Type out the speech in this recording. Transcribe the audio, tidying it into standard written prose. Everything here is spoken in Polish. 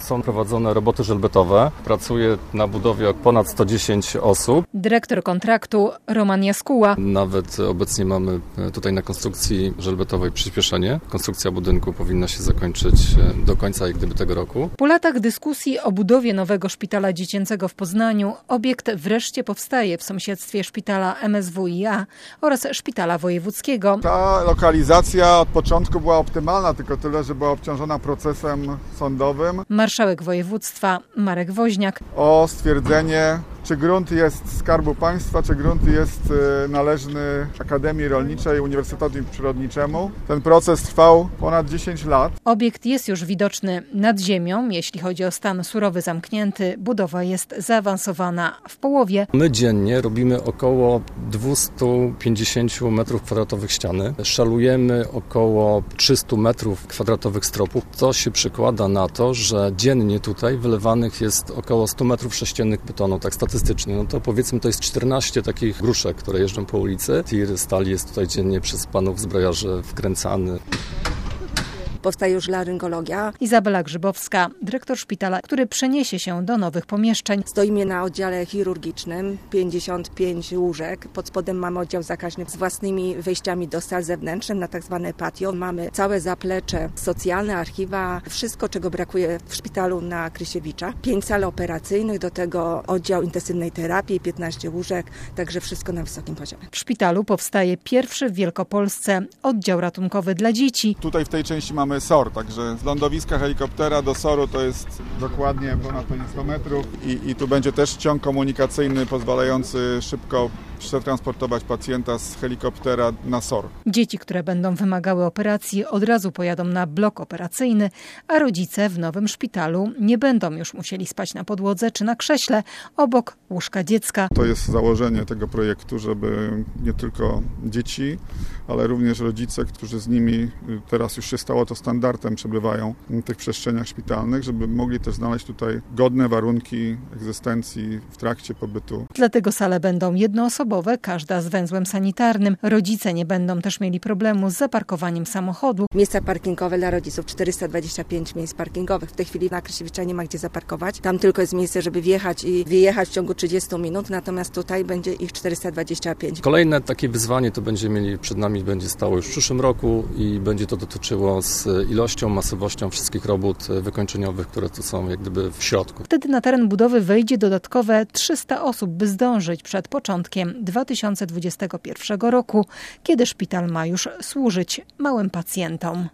Są prowadzone roboty żelbetowe. Pracuje na budowie ponad 110 osób. Dyrektor kontraktu Roman Jaskuła. Nawet obecnie mamy tutaj na konstrukcji żelbetowej przyspieszenie. Konstrukcja budynku powinna się zakończyć do końca jak gdyby tego roku. Po latach dyskusji o budowie nowego szpitala dziecięcego w Poznaniu obiekt wreszcie powstaje w sąsiedztwie szpitala MSWiA oraz szpitala wojewódzkiego. Ta lokalizacja od początku była optymalna, tylko tyle, że była obciążona procesem sądowym. Marszałek województwa Marek Woźniak. O stwierdzenie, czy grunt jest Skarbu Państwa, czy grunt jest należny Akademii Rolniczej Uniwersytetowi Przyrodniczemu. Ten proces trwał ponad 10 lat. Obiekt jest już widoczny nad ziemią. Jeśli chodzi o stan surowy zamknięty, budowa jest zaawansowana w połowie. My dziennie robimy około 250 m2 ściany. Szalujemy około 300 m2 stropów. To się przekłada na to, że dziennie tutaj wylewanych jest około 100 m3 betonu, tak statystycznie. No to powiedzmy, to jest 14 takich gruszek, które jeżdżą po ulicy. Tir stali jest tutaj dziennie przez panów zbrojarzy wkręcany. Powstaje już laryngologia. Izabela Grzybowska, dyrektor szpitala, który przeniesie się do nowych pomieszczeń. Stoimy na oddziale chirurgicznym, 55 łóżek. Pod spodem mamy oddział zakaźny z własnymi wejściami do sal zewnętrznych, na tak zwane patio. Mamy całe zaplecze socjalne, archiwa, wszystko, czego brakuje w szpitalu na Krysiewicza. 5 sal operacyjnych, do tego oddział intensywnej terapii, 15 łóżek, także wszystko na wysokim poziomie. W szpitalu powstaje pierwszy w Wielkopolsce oddział ratunkowy dla dzieci. Tutaj w tej części mamy SOR, także z lądowiska helikoptera do SOR-u to jest dokładnie ponad 100 metrów i tu będzie też ciąg komunikacyjny pozwalający szybko przetransportować pacjenta z helikoptera na SOR. Dzieci, które będą wymagały operacji, od razu pojadą na blok operacyjny, a rodzice w nowym szpitalu nie będą już musieli spać na podłodze czy na krześle obok łóżka dziecka. To jest założenie tego projektu, żeby nie tylko dzieci, ale również rodzice, którzy z nimi, teraz już się stało to standardem, przebywają w tych przestrzeniach szpitalnych, żeby mogli też znaleźć tutaj godne warunki egzystencji w trakcie pobytu. Dlatego sale będą jednoosobowe, każda z węzłem sanitarnym. Rodzice nie będą też mieli problemu z zaparkowaniem samochodu. Miejsca parkingowe dla rodziców, 425 miejsc parkingowych. W tej chwili na Krysiewicza nie ma gdzie zaparkować. Tam tylko jest miejsce, żeby wjechać i wyjechać w ciągu 30 minut, natomiast tutaj będzie ich 425. Kolejne takie wyzwanie to będziemy mieli przed nami, będzie stało już w przyszłym roku i będzie to dotyczyło z ilością, masowością wszystkich robót wykończeniowych, które tu są jak gdyby w środku. Wtedy na teren budowy wejdzie dodatkowe 300 osób, by zdążyć przed początkiem 2021 roku, kiedy szpital ma już służyć małym pacjentom.